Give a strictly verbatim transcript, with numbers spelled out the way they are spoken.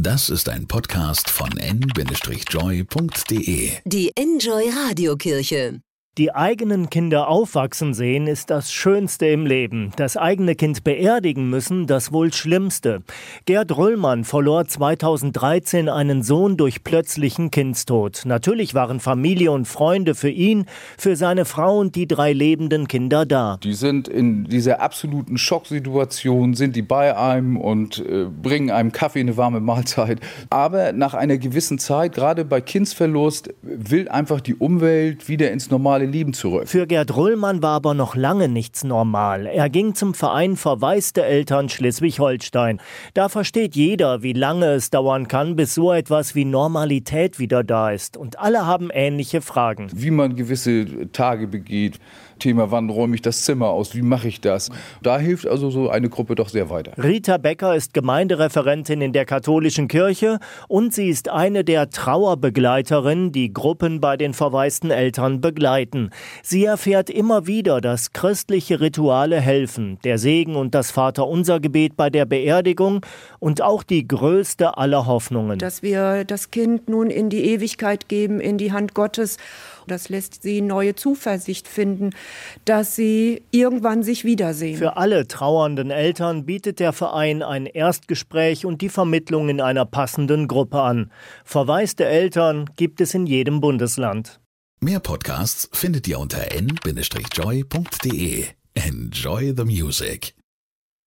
Das ist ein Podcast von en Bindestrich joy punkt de. Die Enjoy Radiokirche. Die eigenen Kinder aufwachsen sehen, ist das Schönste im Leben. Das eigene Kind beerdigen müssen, das wohl Schlimmste. Gerd Röllmann verlor zweitausenddreizehn einen Sohn durch plötzlichen Kindstod. Natürlich waren Familie und Freunde für ihn, für seine Frau und die drei lebenden Kinder da. Die sind in dieser absoluten Schocksituation, sind die bei einem und äh, bringen einem Kaffee, eine warme Mahlzeit. Aber nach einer gewissen Zeit, gerade bei Kindsverlust, will einfach die Umwelt wieder ins normale Leben zurück. Für Gerd Röllmann war aber noch lange nichts normal. Er ging zum Verein Verwaiste Eltern Schleswig-Holstein. Da versteht jeder, wie lange es dauern kann, bis so etwas wie Normalität wieder da ist. Und alle haben ähnliche Fragen. Wie man gewisse Tage begeht. Thema, wann räume ich das Zimmer aus? Wie mache ich das? Da hilft also so eine Gruppe doch sehr weiter. Rita Becker ist Gemeindereferentin in der katholischen Kirche und sie ist eine der Trauerbegleiterinnen, die Gruppen bei den verwaisten Eltern begleiten. Sie erfährt immer wieder, dass christliche Rituale helfen. Der Segen und das Vaterunser-Gebet bei der Beerdigung und auch die größte aller Hoffnungen. Dass wir das Kind nun in die Ewigkeit geben, in die Hand Gottes. Das lässt sie neue Zuversicht finden, dass sie irgendwann sich wiedersehen. Für alle trauernden Eltern bietet der Verein ein Erstgespräch und die Vermittlung in einer passenden Gruppe an. Verwaiste Eltern gibt es in jedem Bundesland. Mehr Podcasts findet ihr unter en Bindestrich joy punkt de. Enjoy the music.